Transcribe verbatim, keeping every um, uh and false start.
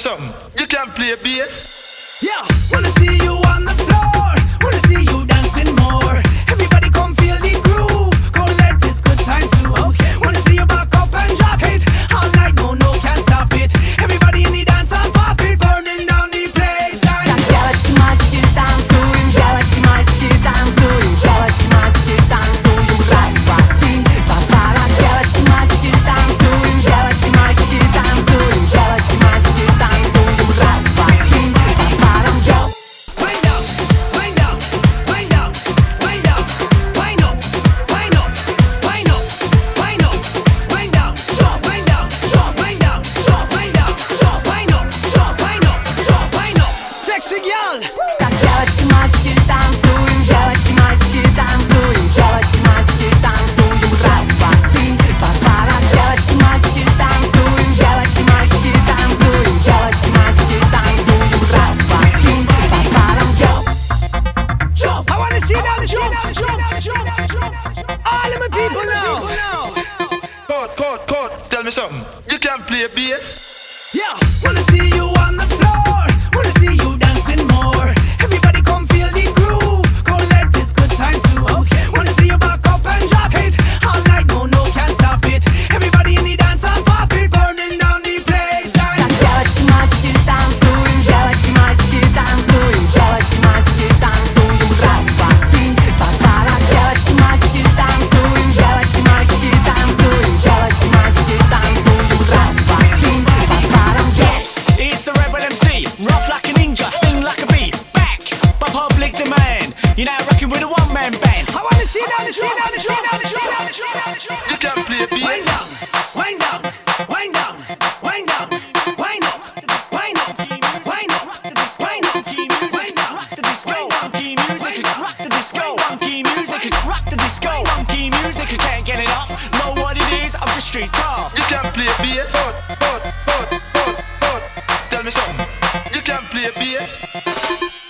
something. You can play bass. Yeah, wanna see you on the floor. Wanna see you dancing more. Everybody come feel the groove. Go let this good time through. Okay. Wanna see you back up and drop it. All night, no, no, can't stop it. Everybody in the dance and pop it. Burning down the place. Так, девочки, мальчики, танцуем. Девочки, мальчики, танцуем. Девочки, мальчики, танцуем. Раз, два, три, па-па-ра. Девочки, мальчики, танцуем. Девочки, мальчики, танцуем. Девочки, мальчики, танцуем. Раз, два, три, па-па-ра. Wind up, wind up, wind up, wind up, wind up, wind up, wind up, wind up, wind up, drop, wind up, drop, wind up, drop, wind up, drop, wind up, drop, wind up, drop, wind up. Sexy girl. Так, девочки, мальчики, танцуем. Девочки, мальчики, танцуем. Девочки, мальчики, танцуем. Раз, два, три, па-па-ра. Девочки, мальчики, танцуем. Девочки, мальчики, танцуем. Девочки, мальчики, танцуем. Раз, два, три, па-па-ра. Jump. I wanna see that jump, jump, jump, jump. All of my people now. Cut, cut, cut. Tell me something. You can play bass. Yeah, wanna see you on the floor. Wanna see you dancing more. Everybody come feel the groove. Go let this good time through. Okay. Wanna see you back up and drop it. All night, no, no, can't stop it. Everybody in the dance and pop it. Burning down the place. Так, девочки, мальчики, танцуем. Девочки, мальчики, танцуем. Девочки, мальчики, танцуем. Раз, два, три, па-па-ра. Девочки, мальчики, танцуем. Девочки, мальчики, танцуем. Девочки, мальчики, танцуем. Раз, два, три, па-па-ра. It's the Rebel эм си, rough like a ninja, sting like a bee. Back by public demand. You're now rocking with a one-man band. I wanna see that, see that, see that, see that, see that. You can play Wind bass. down, wind down, wind down, wind down, wind up, wind up, wind up, wind up, wind down, Rock the disco, funky music, rock the disco, funky music, rock the disco, funky music. I can't get it off. Know what it is? I'm just straight off. You can play bass. Cut, cut, cut, cut, cut. Tell me something. You can play bass.